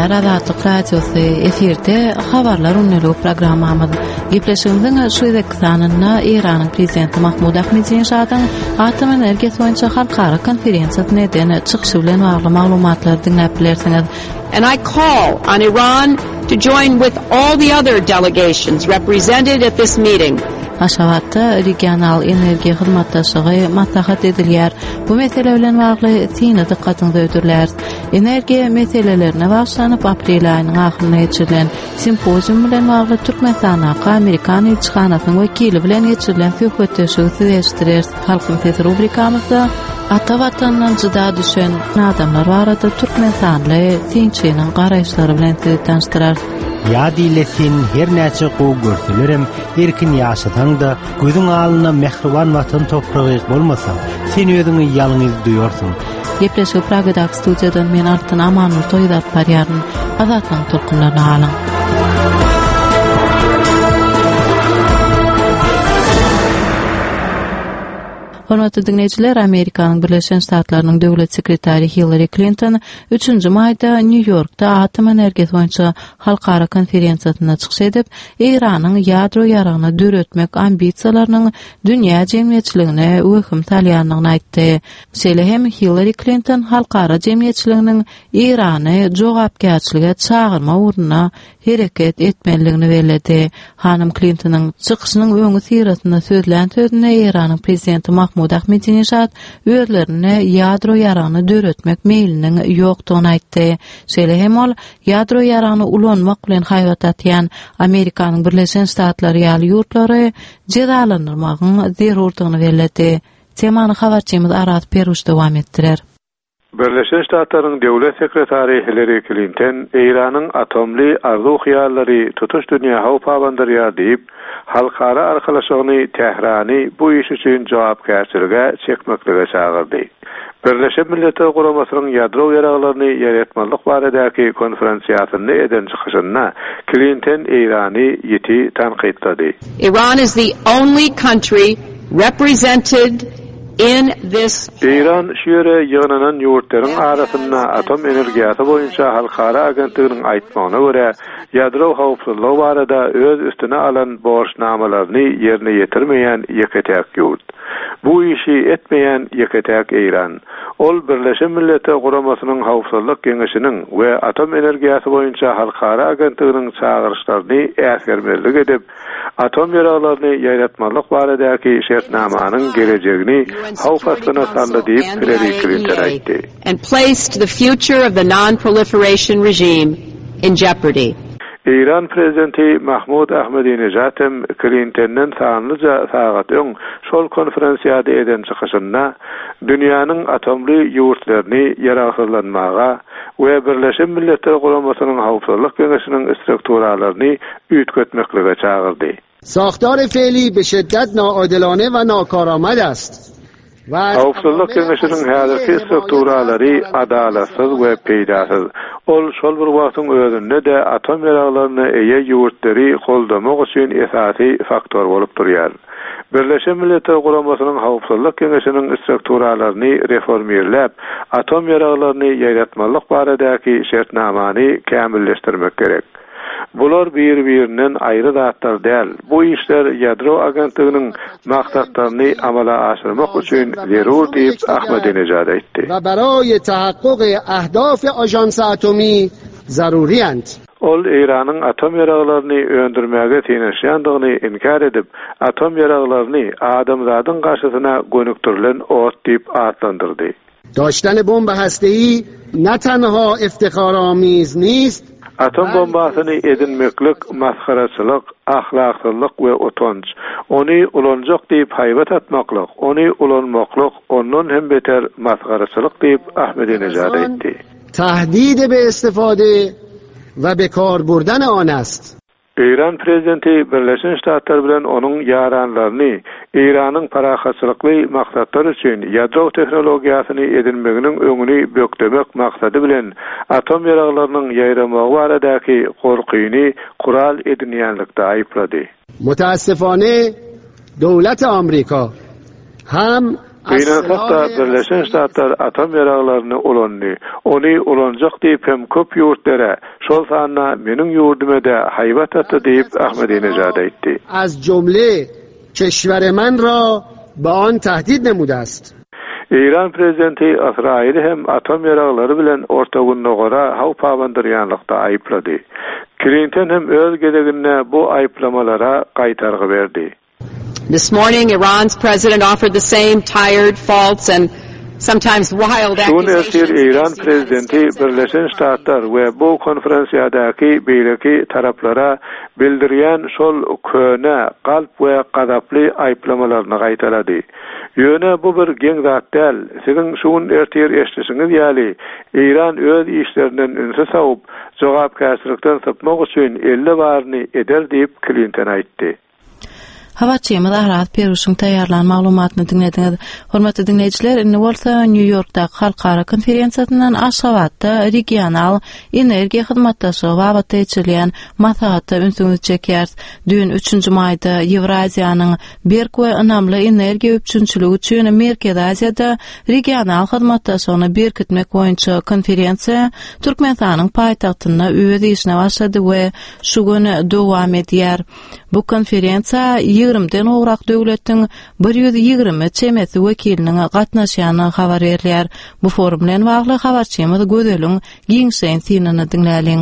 dinleyijiler, Azatlyk Radiosy efirde habarlar unnulu programmamyz. Gepleşigimiziň şu wektynyna Iranyň prezidenti Mahmud Ahmedinejad'yň atom energiýasy boýunça halkara konferensiýasyna eden çykyşy bilen bagly maglumatlar dinläp bilersiňiz. And I call on Iran to join with all the other delegations represented at this meeting. Aşgabatda regional energiýa hyzmatdaşlygy maslahat edilýär. Bu mesele bilen bagly syny dikkatyňizi ödürler. Energiýa meselelerine başlanyp aprel aýynyň ahyrına geçirilen simpozium bilen bagly Türkmenistana Amerikan elçixanasynyň wekili bilen geçirilen söhbetleşigi süýeşdirer. Halkyň sesi rubrikamyzda ata watandan jyda düşen adamlar barada Türkmenistanly synçynyň garaýşlary bilen sizi tanıştyrar. Ýa diletin her näçe gowy görselerem erkin ýaşasaň-da gözüň alyna mehriban watan topragy bolmasa sen özüňi ýalňyz duýarsyň. Gepleşik Pragadak studiýadan men Artan Amanur toýdap barýaryn. Azatlyň tulkunlaryny alyň. Hormatly dinleyijiler, Amerikanyň Birleşen Ştatlarynyň döwlet sekretary Hillary Clinton 3-nji maýda New Yorkda atom energiýasy boýunça halkara konferensiýasyna çykyş edip, Iranyň ýadro ýaragyny döretmek ambisiýalarynyň dünýä jemgyýetçiligine öhüm salýanlygyny aýtdy. Şeýle hem Hillary Clinton halkara jemgyýetçiliginiň Irany jogapkärçilige çağırma uğruna hereket etmeligini bellädi. Hanım Clinton'ın çykyşynyň öňü siratyna sözlän sözüne Iranyň prezidenti Mahmud Ahmedinejad özlerine ýadro ýaragyny döretmek meýliniň ýokdugyny aýtdy. Şeýle hem ol ýadro ýaragyny ulanmak bilen haýat atýan Amerikanyň Birleşen Ştatlary ýaly ýurtlary jezalandyrmagyň zerurdygyny bellädi. Temany habarçymyz Arat Peruş dowam etdirer. Birleşen Ştatlaryň döwlet sekretary Hillary Clinton Iranyň atomly arzu-hyallary tutuş dünýä howpabandyrýar diýip, halkara arkalaşygyny Tehrany bu iş üçin jogapkärçilige çekmeklige çağırdy. Birleşen Milletler Guramasynyň ýadro ýaraglaryny ýaratmalyk baradäki konferensiýasyny eden çykyşyna Clinton Irany ýeti tanqidlady. Iran is the only country represented in this. İran şeýle ýygnanan ýurtlaryň arasynda atom energiýasy boýunça halkara agentliginiň aýtmagyna görä, ýadro howpsuzlygy barada öz üstüne alan borçnamalaryny ýerine ýetirmeýän ýeketäk ýurt. Bu işi etmeýän ýeketäk Iran. Ol Birleşen Milletler Guramasynyň howpsuzlyk geňeşiniň we atom energiýasy boýunça halkara agentliginiň çağırışlaryny äsgermelik edip, atom ýaraglaryny ýaratmalyk baradaky şertnamanyň gelejegini howpasyna saldy diýip Hillary Clinton aýtdy. And placed the future of the non-proliferation regime in jeopardy. İran prezidenti Mahmud Ahmedinejad Clinton'dan sanlyca sagat öň şol konferensiýada eden çykyşynda dünýäniň atomly ýurtlaryny ýaragsızlanmaga we Birleşen Milletler Guramasynyň howpsuzlyk geňeşiniň strukturalaryny üýtgetmeklige çağırdy. ساختار فعلی به شدت ناعادلانه و ناکارآمد است. Howpsuzlyk geňeşiniň häzirki strukturalary adalatsız we peýdasyz. Ol şol bir wagtyň özünde de atom ýaraglaryny eýe ýurtlary goldamak üçin esasy faktor bolup durýar. Birleşen Milletler Guramasynyň howpsuzlyk geňeşiniň strukturalaryny reformerläp, atom ýaraglaryny ýaratmalyk baradaky şertnamany kämilleşdirmek gerek. Bular bir-birinden aýry zatlar däl. Bu işler ýadro agentliginiň maksatlaryny amala aşyrmak üçin zerur diýip Ahmedinejad aýtdy. و برای تحقق اهداف آژانس اتمی ضروری‌اند. Ol Iranyň atom ýaraglaryny öndürmäge teneşýändigini inkar edip, atom ýaraglaryny adamzadyň garşysyna gönüktirilen ot diýip adlandyrdy. داشتن بمب هسته‌ای نه تنها افتخارآمیز نیست، atom bombasyny edinmeklik maskaraçylyk, ahlaksyzlyk we utanç. Ony ulanjak diýip haýbat atmaklyk, ony ulanmaklyk ondan hem beter maskaraçylyk diýip Ahmedinejad aýtdy. تهدید به استفاده و به کار بردن آن است. İran prezidenti Birleşen Ştatlar bilen onuň ýaranlaryny Iranyň parahatçylykly maksatlar üçin ýadro tehnologiýasyny edinmeginiň öňüni bökdemek maksady bilen atom ýaraglarynyň ýaýramagy baradaky gorkyny kural edinýänlikde aýplady. متاسفانه دولت آمریکا هم Beýnelhakda Birleşen Ştatlar atom ýaraglaryny ulandy. Ony ulanjak diýip hem köp ýurtlara, şol sanyna meniň ýurdumda haýbat atdy diýip Ahmadinejad aýtdy. Az jumle keşwer man ra ba on tahdid nemude ast. İran prezidenti İsrail hem atom ýaraglary bilen ortagunlugara haw pabandyrýanlykda aýplady. Clinton hem öz gelegine bu aýplamalara gaýtargy berdi. This morning, Iran's president offered the same tired, false, and sometimes wild accusations. İran prezidenti Birleşen Ştatlar we bu konferensiýadaky beýleki taraplara bildirýän şol köne, galp we gadaply aýplamalaryny gaýtarady. Ýöne bu bir geň zat däl. Siziň şuň ertir eşdişiňiz ýaly İran öz işlerinden ünse sawup, jogapkärçilikden sapmak üçin 50 barny eder diýip Clinton aýtdy. Hawaçymy Ahrad Peruşyň taýýarlan maglumatyny dinlediňiz. Hormatly dinleýijiler, indi bolsa New Yorkda halkara konferensiýasyndan Aşgabatda regional energiýa hyzmatdaşlygy babatda geçirilýän maslahatda ünsüňiz çekýär. Dün 3-nji maýda Ewraziýanyň berk we ynamly energiýa üçinçiligi üçin Merkez Aziýada regional hyzmatdaşlygyny berkitmek boýunça konferensiýa Türkmenistanyň paýtagtynda öz işine başlady we şu güni dowam edýär. Bu konferensiýa 20-den ograk döwletiň 120 çemesi wekiliniň gatnaşýany habar berýär. Bu forum bilen bagly habarçymyz Gödeliň giňşeň synanyny dinläliň.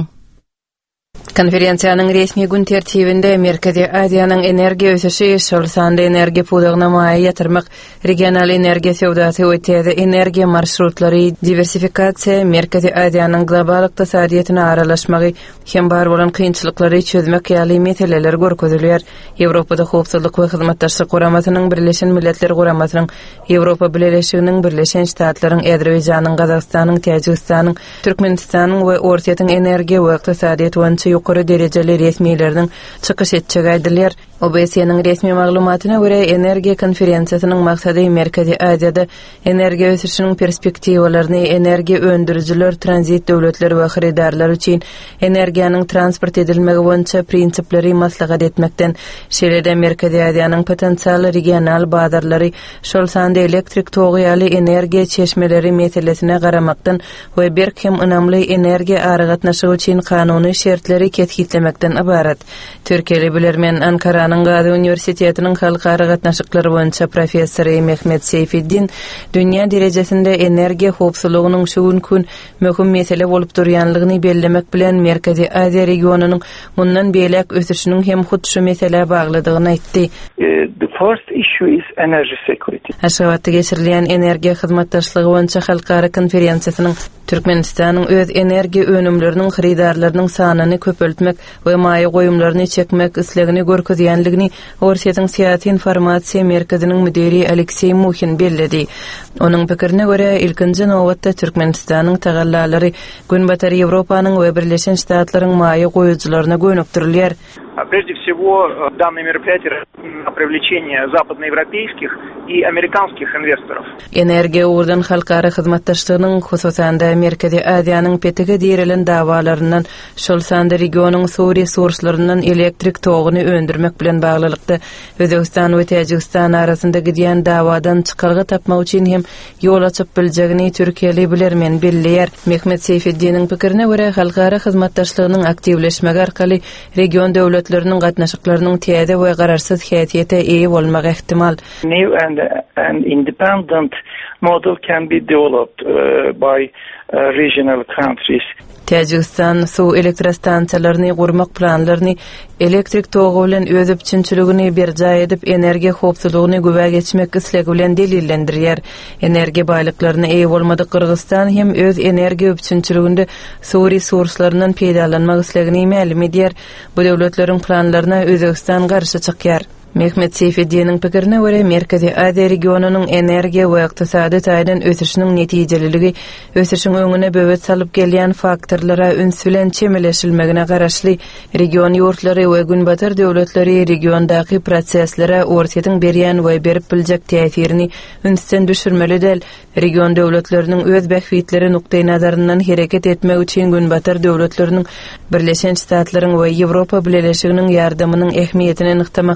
Konferensiýanyň resmi gün tertibinde Merkezi Aziýanyň energiýa ösüşi, şol sanda energiýa pudagyna maýa ýatyrmak, regional energiýa sewdasy we täze energiýa marşrutlary diversifikasiýa, Merkezi Aziýanyň global ykdysadyýatyna aralaşmagy hem bar bolan kynçylyklary çözmek ýaly meseleler görkezilýär. Ýewropada howpsuzlyk we hyzmatdaşlyk guramasynyň Birleşen Milletler Guramasynyň, Ýewropa Birleşiginiň Birleşen Ştatlary, Azerbaýjanyň, Gazagstanyň, Täjikistanyň, Türkmenistanyň we Orsiýatyň energiýa we ykdysadyýat ýokary derejeli resmiýetleriniň çykyş etjegi aýdylýar. OBSE-niň resmi maglumatyna görä energiýa konferensiýasynyň maksady Merkezi Aziýada energiýa ösüşiniň perspektiwalaryny energiýa öndürüjiler, tranzit döwletleri we hyrydarlar üçin energiýanyň transport edilmegi boýunça prinsipleri maslahat etmekden, şeýle-de Merkezi Aziýanyň potensial regional bazarlary, şol sanda elektrik togy ýaly energiýa çeşmeleri meselesine garamakdan we berk hem ynamly energiýa aragatnaşygy üçin kanuny şertleri ketgitlemekden ibarat. Türkiýeli bilermen Ankaranyň Gazi Üniversitetining halkara gatnaşyklary boýunça professory Mehmet Seyfiddin dünýä derejesinde energiýa howpsuzlygynyň şu gün möhüm mesele bolup durýanlygyny bellemek bilen Merkezi Aziýa regionunyň mundan beýlek ösüşiniň hem hut şu mesele baglydygyny aýtdy. The first issue is energy security. Aşgabatda geçirilýän energiýa hyzmatdaşlygy boýunça halkara konferensiýasynyň Türkmenistanyň öz energiýa önümleriniň hyrydarlarynyň sanyny köpeltmek we maýa goýumlaryny çekmek islegini görkezýänligini Orsiýatyň Siýasy Informasiýa Merkeziniň müdiri Aleksey Muhin belledi. Onuň pikirine görä, ilkinji nowatda Türkmenistanyň tagallalary Günbatar Ýewropanyň we Birleşen Ştatlaryň maýa goýujylaryna gönükdirilýär. Прежде всего, данное мероприятие на привлечение западноевропейских и американских инвесторов. Energiýa urdan halkara hyzmatdaşlygynyň hususanda Merkezi Aziýanyň petigi dirilen dawalaryndan şol sanda regionyň suw resurslarynyň elektrik togyny öndürmek bilen baglylykda Özbegistan we Täjikistan arasynda gidýän dawadan çykargy tapmak üçin hem ýol açyp biljegini Türkiýeli bilermen belleýär. Mehmet Seyfiddiniň pikirine görä, halkara hyzmatdaşlygynyň aktivleşmegi arkaly region döwletleriniň gatnaşyklarynyň täze we gararsyz häsiýete eýe bolmagy ihtimal. New and independent model can be developed by regional countries. Täjikistan suw elektrostansiýalaryny gurmak planlaryny elektrik togy bilen öz üçinçiligini berjaý edip energiýa howpsuzlygyny göbä geçmek islegi bilen delillendirýär. Energiýa baýlyklaryny eýe bolmady Kyrgyzstan hem öz energiýa üçinçiliginde suw resurslarynyň peýdalanmak islegini ma'lum edýär. Bu döwletleriň planlaryna Özbegistan garşy çykýar. Mehmet Seyfiddiniň pikirine görä, Merkezi Aziýa regionunyň energiýa we ykdysady taýdan ösüşiniň netijeliligi ösüşiň öňüne böwet salyp gelýän faktorlara üns bilen çemeleşilmegine garaşly region ýurtlary we Günbatar döwletleri regiondaky proseslere Orsiýatyň berýän we berip biljek täsirini ünsden düşürmeli del. Region döwletleriniň öz bähwitleri nukdaý nazaryndan hereket etmek üçin Günbatar döwletleriniň Birleşen Ştatlaryň we Ýewropa Birleşiginiň ýardamynyň ähmiýetini nyktamak bilen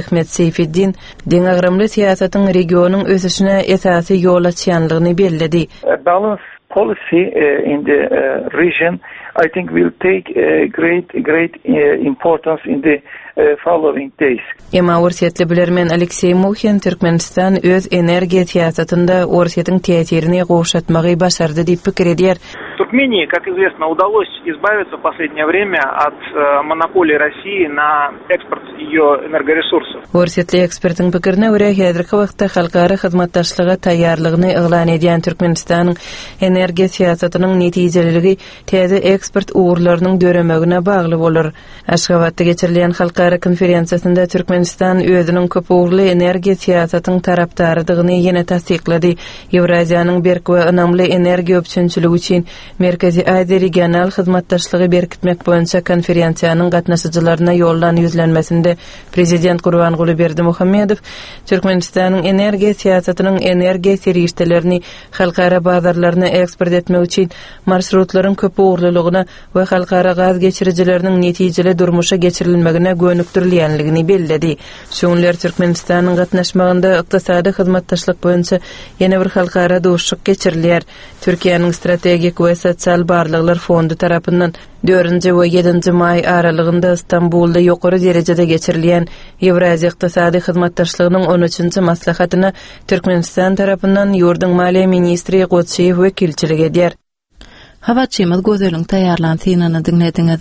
Ahmet Seyfiddin deňagramly siýasatyň regionyň ösüşine esasy ýol açýanlygyny belledi. Balance policy in the region, I think, will take great importance in the following days. Ema Orsetli bilermen Aleksey Mukhin Türkmenistan öz energiýa siýasatynda Orsetyň täsirini goşatmagy başardy diýip pikir edýär. Туркмении, как известно, удалось избавиться в последнее время от монополии России на экспорт ее энергоресурсов. Orsetli ekspertiň pikirine görä, häzirki wagtda halkara hyzmatdaşlyga taýýarlygyny eglan edýän Türkmenistanyň energiýa siýasatynyň netijeliligi täze eksport uğurlarynyň döremegine bagly bolar. Aşgabatda geçirilen halkara konferensiýasynda Türkmenistan özüniň köp uğurly energiýa siýasatynyň tarapdarydygyny ýene tasdiklady. Ewraziýanyň berk we önamly energiýa öpçünçiligi üçin Merkezi Aziýa regional hyzmatdaşlygy berkitmek boýunça konferensiýanyň gatnaşyjylaryna ýollan ýüzlenmesinde Prezident Gurbanguly Berdimuhammedow Türkmenistanyň energiýa siýasatynyň energiýa serişdelerini halkara bazarlaryna eksport etmek üçin marşrutlaryň köp uğurlulygyna we halkara gaz geçirijileriniň netijeli durmuşa geçirilmegine gönükdirilýänligini belledi. Şoňlar Türkmenistanyň gatnaşmagynda ykdysady hyzmatdaşlyk boýunça ýene bir halkara duşuk geçirilýär. Türkiýanyň strategik we sosial barlyklar fondu tarapyndan 4-nji we 7-nji may aralygynda Istanbulda ýokary derejede geçirilýän Ewraziýa ykdysady hyzmatdaşlygynyň 13-nji maslahatyna Türkmenistan tarapyndan ýurdun maliýe ministri Goçeýew wekilçilik edýär. Hawaçymyz gözeliň taýýarlanýanyny dinlediňiz.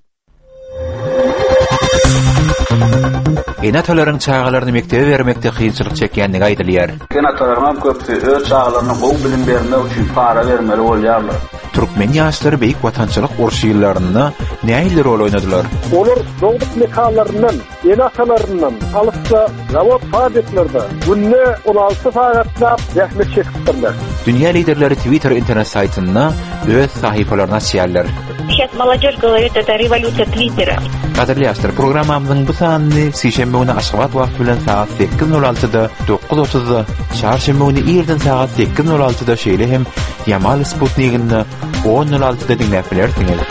Enatalaryň çağalaryny mektebe bermekde kynçylyk çekýänligi aýdylýar. Enatalaryň köpçe öz çağalaryny gowy bilim bermek üçin para bermeli bolýarlar. Türkmen ýaşlary beýik watançylyk urşýylaryny näýle rol oynadylar? Olar dogduk mekalaryndan, enatalaryndan alypsa zawod fabrikalerde günne 16 sagatlar zähmet çekipdirler. Dünýä liderleri Twitter internet saýtyna öz sahypalaryna açýarlar. Сейчас молодежь говорит, это революция Твиттера. Qadirli ýaşlar, programamyzyň bu sanyny sişembe güni Aşgabat wagty bilen saat 8:06-da, 9:30-da, çarşembe güni ýerden saat 8:06-da şeýle hem Yamal Sputnik'ini 10:06-da dinläp bilersiňiz.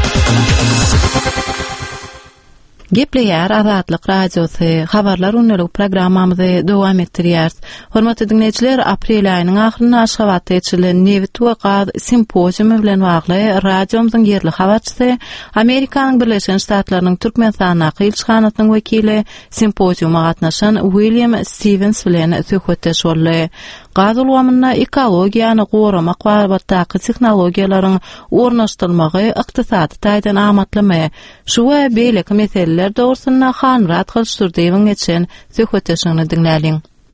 Gepleýär Azatlyk radiosy, habarlar unulyk programmamyzy dowam etdirýär. Hormatly dinleýijiler, aprel aýynyň ahyryna Aşgabatda geçirilen Newit we Gaz simpoziumy bilen bagly radiomyzyň ýerli habarçysy, Amerikanyň Birleşen Ştatlarynyň Türkmenistana elçixanasynyň wekili, simpoziuma gatnaşan William Stevens bilen söhbetdeş boldy. Gaz ulgamyna ekologiýany goramak we batdaky tehnologiýalaryň ornaşdyrylmagy ykdysady taýdan amatlamy. Şu we beýleki meseleler dogrusyna Hanrat Gylşdyrdyýewiň geçen söhbetdeşini dinläliň.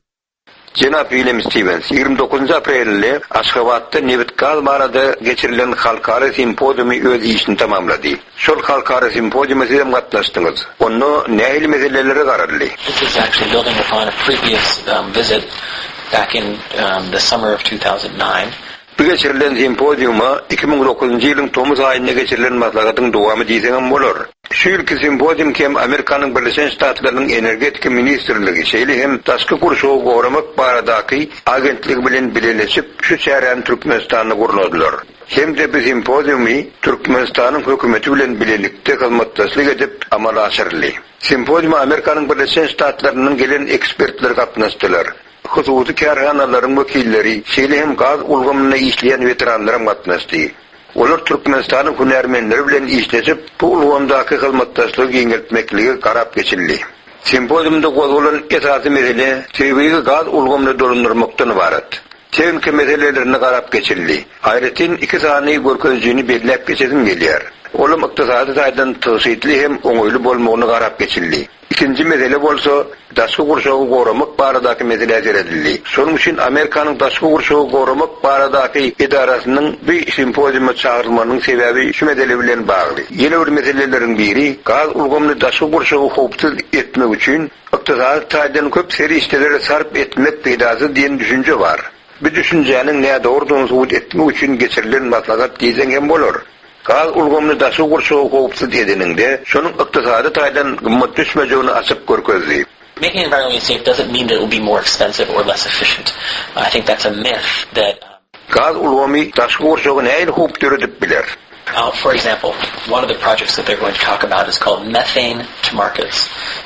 Jenap William Stevens 29 aprelde Aşgabatda Newit Gaz barada geçirilen halkara simpoziumy öz işini tamamlady. Şol halkara simpoziumda hem gatnaşdyňyz. Onu näýle meselelere garaldy? This is actually building upon a previous visit back in the summer of 2009. Bu geçirilen simpoziuma 2009-njy ýylyň Tomuz aýynda geçirilen maslahatyň dowamy diýsem bolar. Şu ýylky simpozium hem Amerikanyň Birleşen Ştatlarynyň energetika ministrligi şeýle hem taşky kurşawy goramak baradaky agentligi bilen birleşip şu şäherden Türkmenistanyny gurnadylar. Hem de bu simpoziumy Türkmenistanyň hökümeti bilen birlikde hyzmatdaşlyk edip amala aşyrly. Simpoziuma Amerikanyň Birleşen Ştatlarynyň gelen ekspertler gatnaşdylar. Hususi karhanalaryň wekilleri, şeýle hem gaz ulgamyna işleýän veteranlar gatnaşdy. Olar Türkmenistanyň hünärmenleri bilen işleşip, bu ulgamdaky hyzmatdaşlygy ýeňeltmekligi garap geçildi. Simpoziumda gozalan esasy mesele tebigy gaz ulgamyny dolundurmakdan ibaret. Teknik meselelerini garap geçildi. Aýratyn iki sany görkezjini belläp geçesim gelýär. Olam ykdysady taýdan täsirli hem oňoýly bolmagyny garap geçildi. İkinci mesele bolsa daşky gurşawy goramak baradaky mesele edildi. Şonuň üçin Amerikanyň daşky gurşawy goramak baradaky idarasynyň bu simpoziuma çağrylmanyň sebebi şu mesele bilen bagly. Ýene bir meselelerin biri gaz ulgamyny daşky gurşawy howpsuz etmek üçin ykdysady taýdan köp seri işlere sarp etmek peýdasy diýen düşünje bar. Bu düşünjäniň näde dogrudygyny subut etmek üçin geçirilen maslahat diýsen hem bolar. Gaz ulgamyny daşky gurşawy howpsuz edininde şonuň ykdysady taýdan gymmat düşmejegini açyp görkezdi. Making environmentally safe doesn't mean that it will be more expensive or less efficient. I think that's a myth that gaz ulgamy daşky gurşawy näýe howp döredip biler. For example, one of the projects that they're going to talk about is called methane to markets.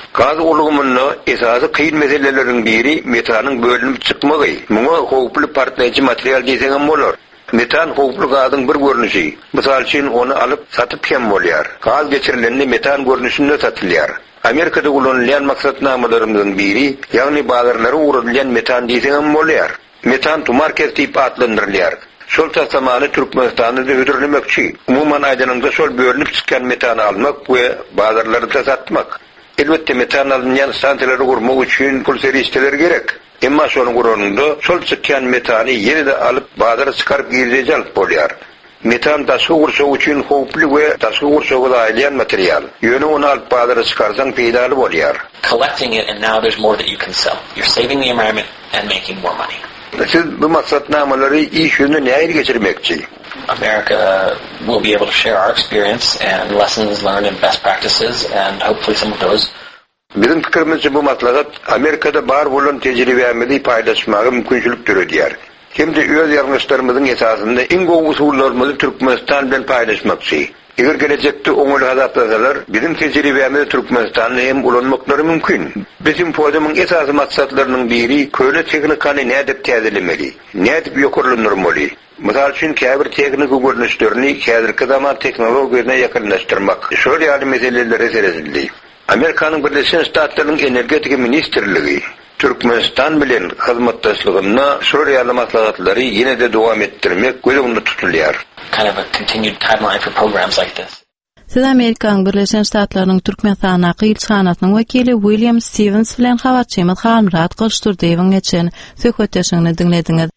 Gaz ulgumyny esasy kıyın meselelerin biri metanyň bölünip çykmagy. Muňa howply partlayıcı material diýsegem bolar. Metan howply gazyň bir görnüşi. Mysal üçin onu alyp satyp hem bolýar. Gaz geçirilenini metan görnüşinde satylýar. Amerikada kullanılan maksatnamalarymyzyň biri, ýagny bazarlara uğradylan metan diýsegem bolýar. Metan tumarkez tipi adlandyrylýar. Şol tasamany Türkmenistanda da ödürlemekçi. Umuman aýdanynda şol bölünip çykan metany almak we bazarlarda satmak. Elbette metan alınýan stansiýalary gurmak üçin pul serişteler gerek. Emma şonuň guranyňda şol çykan metany ýene-de alyp bazara çykaryp girýär alyp bolýar. Metan daşky gurşagy üçin howply we daşky gurşagy aýlan material. Ýöne onu alyp bazara çykarsaň peýdaly bolýar. Collecting it and now there's more that you can sell. You're saving the environment and making more money. Siz bu maksatnamalary iş ýönüne näýe geçirmekçi? America will be able to share our experience and lessons learned and best practices, and hopefully some of those. Bizim fikirimizce bu maslahat Amerika'da bar bolan tejribemizi paylaşmagy mümkinçilik türedýär. Hem de öz ýarňyşlarymyzyň esasynda iň gowy usullarymyzy Türkmenistan bilen paylaşmakçy. Eger gelecekde oňuly adaptasalar, bizim tejribemizi Türkmenistanda hem ulanmaklary mümkin. Bizim podiumyň esasy maksatlarynyň biri köle teknikany nädip täzelemeli, nädip ýokurlandyrmaly. Mysal üçin käbir teknik görnüşlerini häzirki zaman teknologiýasyna ýakynlaşdyrmak. Şol ýaly meselelere seredildi. Amerikanyň Birleşen Ştatlarynyň energetika ministrligi Türkmenistan bilen hyzmatdaşlygyna şol ýaly maslahatlary ýene-de dowam etdirmek gözüňde tutulýar. Kind of a continued timeline for programs like this. Siz Amerikanyň Birleşen Ştatlarynyň Türkmenistan ilçanatynyň wekili William Stevens bilen habarçymyz Hamrat Goşturdyň geçen söhbetleşigini dinlediňiz.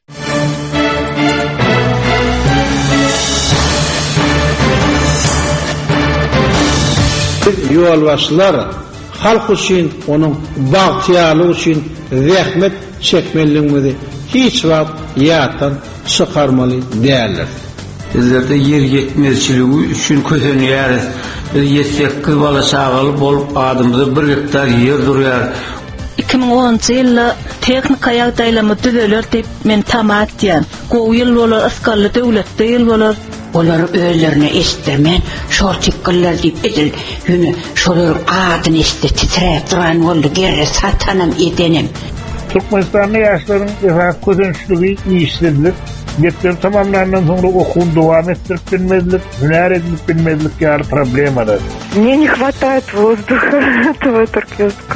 Ýolbaşçylar halk üçin, onuň bagtyaly üçin zähmet çekmeliligini hiç wagt ýatdan çykarmaly däldir. Bizlerde yer yetmezçiligi üçin kösenýär. Biz ýetsek bala çagaly bolup adamyza 1 hektar yer durýar. 2010-njy ýylda teknika ýagdaýlamy düzeler diýip men tamat diýen. Gowy ýyl bolar, asgarly döwletde ýyl bolar. Olar özlerine istirmen, şol çykkylar diýip edil. Ýöne şolar adyny istir titrep duran boldy, gerre satanam edenim. Türkmenistan'da yaşların esas közençligi işsizlik, geçen tamamlanan sonra okul devam ettirip bilmezlik, hüner edip bilmezlik ýaly problem var. Мне не хватает воздуха, этого туркестка.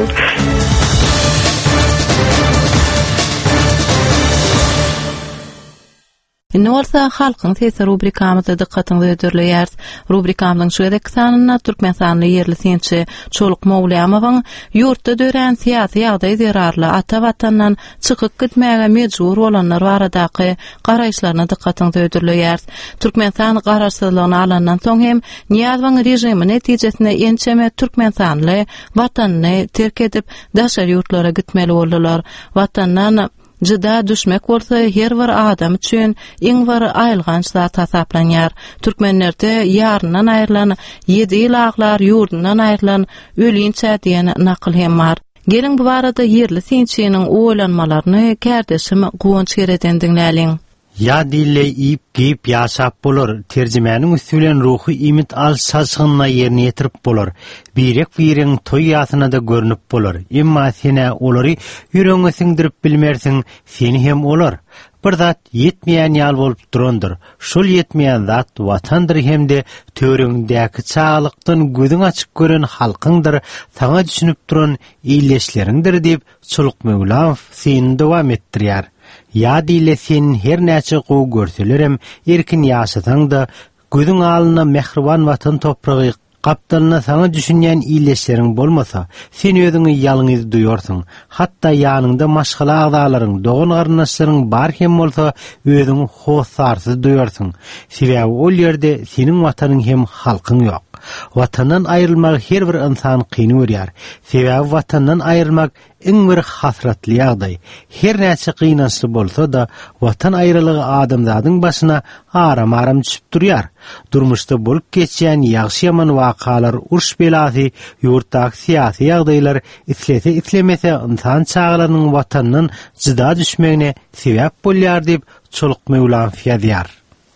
Indi bolsa halkyň sesi rubrikamyza dikkatiňizi ödürleýär. Rubrikamyň şu edeki sanyna Türkmenistanyň ýerli sençi Çoluk Mowlamowyň ýurtda dören syýasy ýagdaý zerarly ata watandan çykyp gitmäge mejbur bolanlar baradaky garaýşlaryna dikkatiňizi ödürleýär. Türkmenistan garaşsyzlygyny alandan soň hem Niýazowyň rejimi netijesinde ençeme Türkmenistanly watanyny terk edip daşary ýurtlara gitmeli boldylar. Watandan Jyda düşmek bolsa her bir adam üçin iň bir aýylgan zat hasaplanýar. Türkmenlerde ýaryndan aýrylan 7 ýylaglar ýurdundan aýrylan ölýänçä diýen nakil hem bar. Gelin bu barada ýerli sençiniň oýlanmalaryny kärdeşim Guwanç Gereden dinläliň. Ya dille ip giyip ýaşap bolar, terjimanyň üstülen ruhy imit al saçgyna ýerine ýetirip bolar. Birek-bireň toý ýasyna da görnüp bolar. Emma sene olary ýüregiňe siňdirip bilmersiň, seni hem olar. Bir zat yetmeýän ýal bolup durandyr. Şol yetmeýän zat watandyr hemde töreňdäki çağlykdan gözüň açyk gören halkyňdyr, saňa düşünüp duran iýleşleriňdir diýip Çoluk Mowlamow seni dowam etdirýär. Ya dile sen her näçe gowy görselerem erkin ýaşasaň da gözüň alyna mehriban watan topragy gapdalyna saňa düşünýän iýleşleriň bolmasa sen özüňi ýalňyz duýarsyň. Hatda ýanyňda maşgala agdalaryň, dogan garnaşlaryň bar hem bolsa özüňi hoşsarsyz duýarsyň. Sebäbi ol ýerde seniň watanyň hem halkyň ýok. Watandan aýrylmak her bir insan kyn görýär. Sebäbi watandan aýrylmak iň bir hasratly ýagdaý. Her näçe kynançly bolsa da watan aýrylygy adamzadyň başyna aram-aram düşüp durýar. Durmuşda bolup geçýän ýagşy ýaman wakalar, urş belasy, ýurtdaky syýasy ýagdaýlar islemese insan çağlarynyň watandan jyda düşmegine sebäp bolýar diýip Çoluk Mowlamow ýazýar.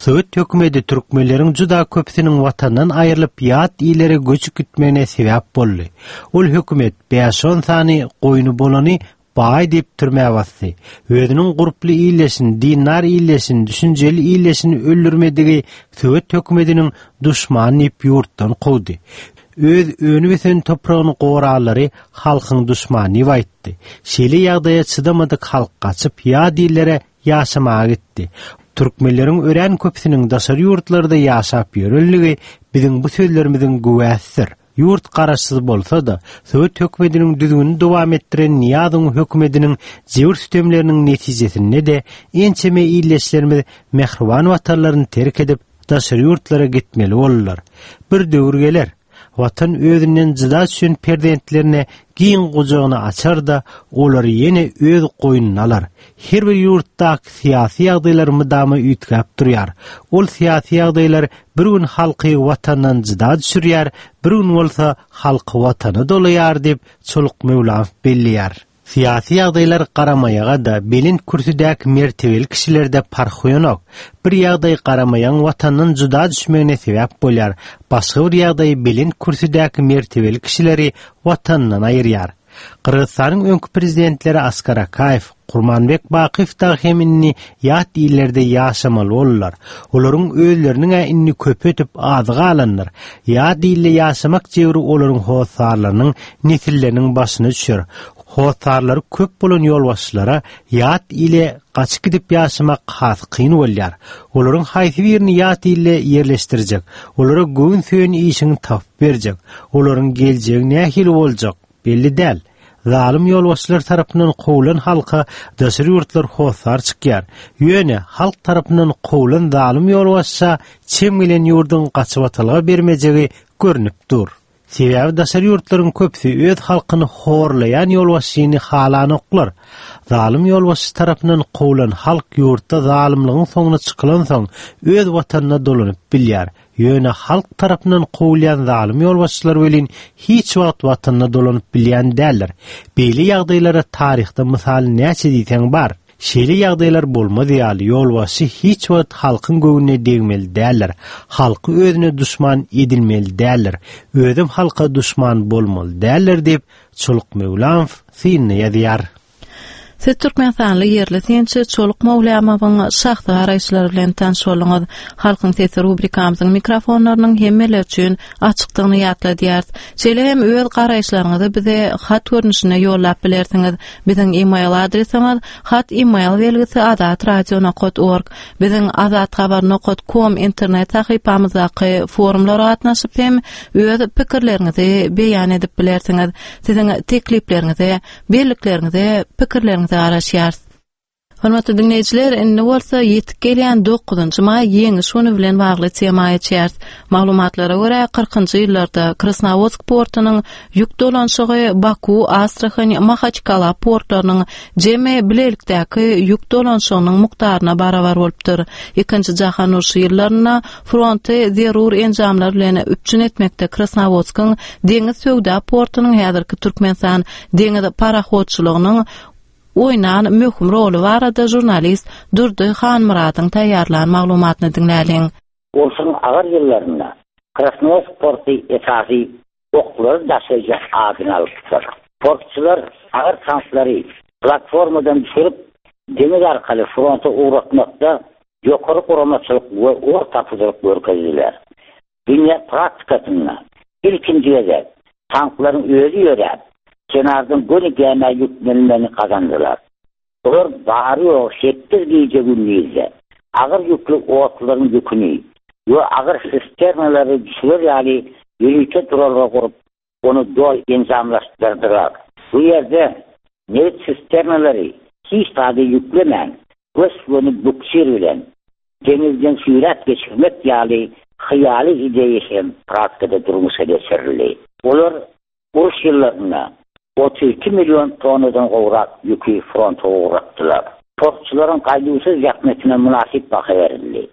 Sovet hökümeti türkmenleriň juda köpsiniň watandan aýrylyp ýat ilere göçüp gitmegine sebäp boldy. Ol hökümet 5-10 sany goýuny bolany baý diýip türmäge basdy. Özüniň guruply ýylesini, dinar ýylesini, düşünjeli ýylesini öldürmedigi Sovet hökümetiniň duşman diýip ýurtdan kowdy. Öz önü besen topragyny goralary halkyň duşmany diýip aýtdy. Şeýle ýagdaýa çydamadyk halk gaçyp ýat illere ýaşamaga gitdi. Türkmenleriň ören köpsiniň daşary ýurtlarda ýaşap ýörelligi biziň bu sözlerimiziň güwäsidir. Yurt garaşsyz bolsa da, Sovet hökümetiniň düzgünini dowam etdiren Niýazyň hökümetiniň jewr sistemleriniň netijesinde de ençeme ýyleslerimiz mehriban watanlaryny terk edip daşary ýurtlara gitmeli bollar. Bir döwür geler, watan özünden jyda düşen perdentlerine giň gojagyny açar da olary ýene öz goýunyna alar. Her bir ýurtdaky syýasy ýagdaýlar mydama üýtgäp durýar. Ol syýasy ýagdaýlar bir gün halky watandan jyda düşürýär, bir gün bolsa halky watany dolaýar diýip Çoluk Mevlam belliýär. Siyasi ýagdaýlar garamayaga da belin kürsüdäki mertebeli kişilerde fark ýok. Bir ýagdaý garamayan watandan juda düşmegine sebäp bolýar. Başga bir ýagdaý belin kürsüdäki mertebeli kişileri watandan aýyrýar. Kırgızstanyň öňkü prezidentleri Askar Akaýew, Kurmanbek Bakiýew da heminni ýat illerde ýaşamaly bollar. Olaryň özleriniň inni köpetip azyga alanlar. Ýat ille ýaşamak jewri olaryň howsarlarynyň nesilleriniň başyna düşer. Howsarlary köp bolan ýolbaşçylara ýat ile gaçyp gidip ýaşamak has kyn bolýar. Olaryň haýsy birini ýat ile ýerleşdirjek, olara göwün söýen işini tap berjek, olaryň geljegi nähili boljak belli däl. Zalim ýolbaşçylar tarapyndan kowulan halka daşary ýurtlar howsar çykýar. Ýöne halk tarapyndan kowulan zalim ýolbaşça çemgelen ýurdun gaçyp atalga bermejegi görnüp dur. Sebäbi daşary ýurtlaryň köpsi öz halkyny horlaýan ýolbaşçyny halany oklar. Zalim ýolbaşçy tarapyndan kowulan halk ýurtda zalimligiň soňuna çykylan soň öz watanyna dolanyp bilýär. Ýöne halk tarapyndan kowulýan zalim ýolbaşçylar welin hiç wagt watanyna dolanyp bilýän däller. Beýle ýagdaýlara taryhda mysal näçe diýsen bar. Şeýle ýagdaýlar bolmady ýaly ýolbaşçy hiç wagt halkyň göwnüne degmeli däller. Halky özüne duşman edilmeli däller. Özüm halka duşman bolmaly däller diýip Çoluk Mevlam syny ýazýar. Siz Türkmenistanyň ýerli tençi Çoluk Mevlamowyň şahsy garaýşlary bilen tanışýarlyňyz halkyň sesi rubrikamyzyň mikrofonlarynyň hemmeler üçin açykdygyny ýatladýar. Şeýle hem öz garaýşlaryňyzy bize hat görnüşine ýollap bilersiňiz. Biziň e-mail adresimiz hat@email.org. Biziň azathabar.com internet sahypamyzdaky forumlara gatnaşyp hem öz pikirlerinizi beýan edip bilersiňiz. Siziň tekliplerinizi, berliklerinizi, pikirlerinizi araşýar. Hormatly dinleýijiler, indi bolsa ýetip gelýän 9-njy maý ýeňi şonu bilen bagly tema açýar. Maglumatlara görä 40-njy ýyllarda Krasnovodsk portunyň ýük dolanşygy Baku, Astrahany, Mahaçkala portlarynyň jeme bilelikdäki ýük dolanşygynyň mukdaryna barabar bolupdyr. 2-nji jahan uruşy ýyllaryna fronty zerur enjamlar bilen üpçün etmekde Krasnovodskoň deňiz söwda portunyň häzirki Türkmenistan deňiz parahodçylygynyň oynan möhüm roli barada jurnalist Durdy Hanmuradyň taýýarlanan maglumatyny dinläliň. Olsun agar ýyllarynda Krasnovodsk porty esasy oklar daşajak adyny alypdyr. Portçylar agar tanklary platformadan düşürip deňiz arkaly fronta uğratmakda ýokary guramaçylyk we orta pyzylyk görkezdiler. Dünýä praktikasyna ilkinji ýerde tanklaryň özü ýörär kenardan gönü gelme yüklenmelerini kazandılar. Onlar bari o 8 gece günlüğüze ağır yüklü oğutların yükünü ve ağır sisternaları düşürür yani yürüyüşe durarına kurup onu dol enzamlaştırdılar. Bu yerde nevit sisternaları hiç tadı yüklemen ve suyunu buksirülen denizden sürat geçirmek yani hıyali ideyeşen pratikada durmuş edesirli. Onlar uruş yıllarına 32 milyon tonadan gowrak yükü fronta uğrattılar. Portçuların kaygısız yakmetine münasip bakı verildi.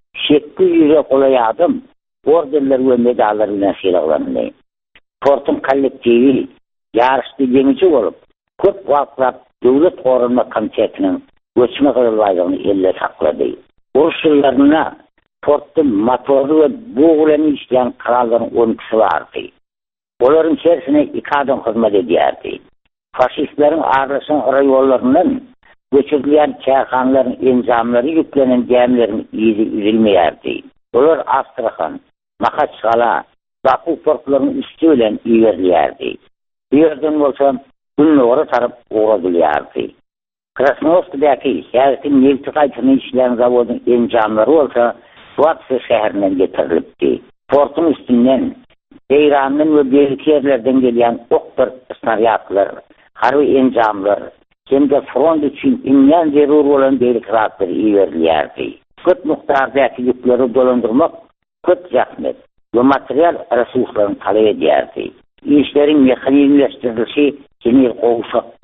800 ýüre kolay adım orderler ve medallar bilen sylaglandy. Portun kollektivi yarışdy ýeňiçi bolup, köp wagtlap döwlet gorunma komitetiniň göçme gyrylýagyny elle saklady. Uruş ýyllaryna portda motorlu ve boğulan işleyen kralların 12'si vardı. Onların içerisine 2 adam hizmet ediyordu. Faşistlerin ağrısın yollarından göçürülen çayxanaların enzamları yüklenen gemilerin izi üzülmeyerdi. Onlar Astrakhan, Makhaçkala, Baku portlarının üstü ile ilerleyerdi. Bir yerden olsa bunları tarıp uğradılıyardı. Krasnoyarsk'daki şehrin nefti kaytını işleyen zavodun enzamları olsa Vatsı şehrinden getirilipti. Portun üstünden İran'dan ve belki yerlerden gelen oktur snaryatlar, harbi enzamlar, hem de front için imyan zerur olan delikratları ilerleyerdi. Köt muhtardaki yükleri dolandırmak köt zahmet ve materyal resurslarını talep ederdi. İşlerin mekanizmleştirilişi genel kovuşaktı.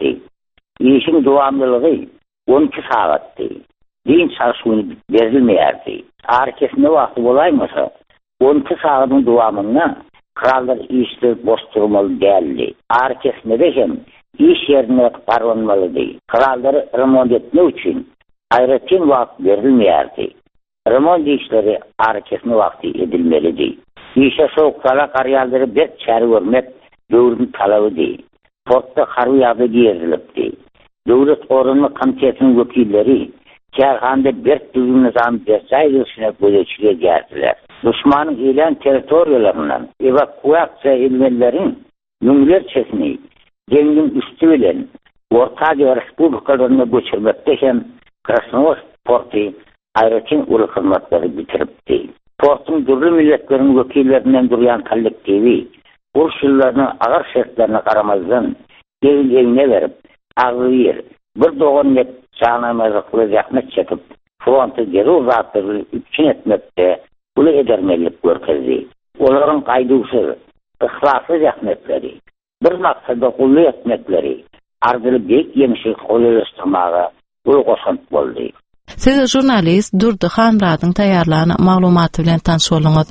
İşin devamlılığı 12 saattı. Din çalışmanı verilmeyerdi. Arkasında vakti olaymasa 12 saatin devamında krallar işleri boş durmalı değerli. Arkasında da hem iş yerine karvanmalı değil. Kralları remont etme için ayrıca vakit verilmeyerdi. Remont işleri arkasında vakti edilmeli değil. İşe soğuklara karyalları bir çare vermek devrin talabı değil. Portta harbi yadı giyerilipti. Devlet Orunlu Komitetinin vekilleri Çerhan'da bir düzgün nizam vesairesine bölüşüge geldiler. Düşmanın ilan teritoriyalarından evakuasya edilmelerin nümlerçesini zengin üstüyle Ortaca Respublikalarına göçürmekte hem Krasnoyarsk portu ayrıca ulu hizmetleri bitiripti. Portun türlü milletlerin vekillerinden duruyan kollektivi Urşullarının ağır şartlarına karamazdan evine verip ağlayır. Bir doğan net çağınamazlıklı zahmet çekip frontu geri uzattırı üçün etmekte ulu edermelik görkezdi. Onların kaydısı, ıhlaslı zahmetleri, bir maksada kullu etmekleri, ardılı bek yemişi kolaylaştırmağa ulu koşant oldu. Siz jurnalist Durdu Hanrad'ın tayarlanan maglumatı bilen tanışolunuz.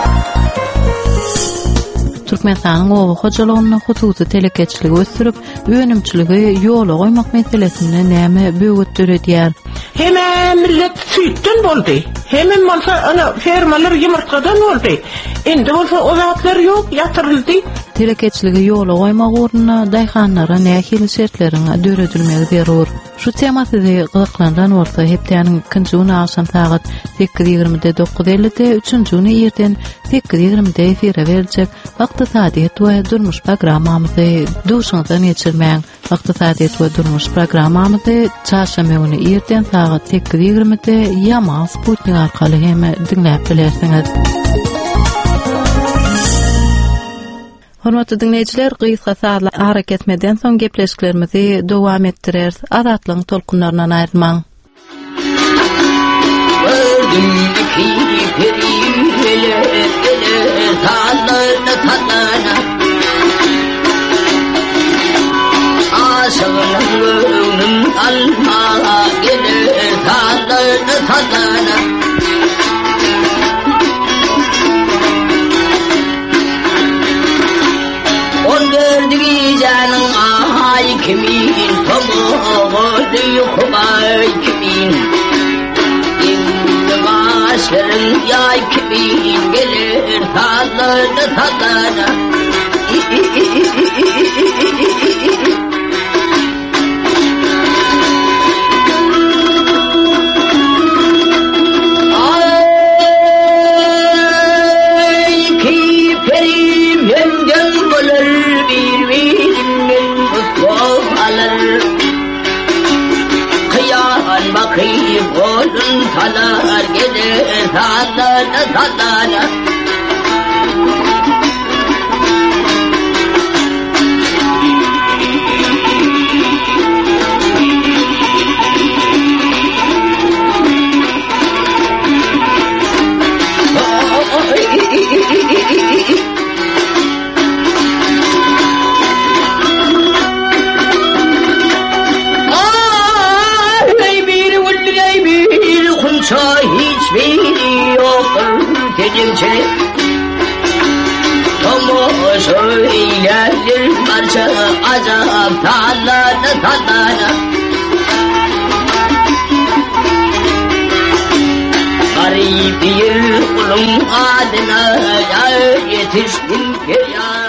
Türkmenistan'ın owu hojalygyny hususy telekeçiligi ösdürip, önümçiligi ýola goýmak meselesini näme böwütdir diýär. Hemen millet süýtden boldy. Hemen bolsa ana fermalar ýumurtgadan boldy. Endi bolsa o zatlar ýok, ýatyryldy. Telekeçiligi ýola goýmak ugruna daýhanlara nähili şertlerine döredilmegi berýär. Şu tematy gyzyklandan bolsa hepdeniň 2-nji güni akşam saat 8:20-de 9:50-de, 3-nji güni erten 8:20-de efire beriljek. Iqtisadiyet we durmuş programmamyzy duşuňdan geçirmäň. Iqtisadiyet we durmuş programmamyzy çarşamba güni erten saat 8:20-de Yamal Sputnik arkaly hem dinläp bilersiňiz. Hormatly dinleyijiler, gysga saatlar hareketmeden soň gepleşiklerimizi dowam etdirer. Azatlyň tolkunlaryndan aýrylmaň. Canım ay kimin tomoğu yukubay kimin İndivaşların yay kimin gelir tadlarını tadlarına Ay ki perim yengem bulur bir Kıyan bakayım olun talar gelir tadana tadana hiçbir yok dedimçe Tomo söylerdir parça azap tadana tadana Garip bir kulun adına yetiştim ki ya.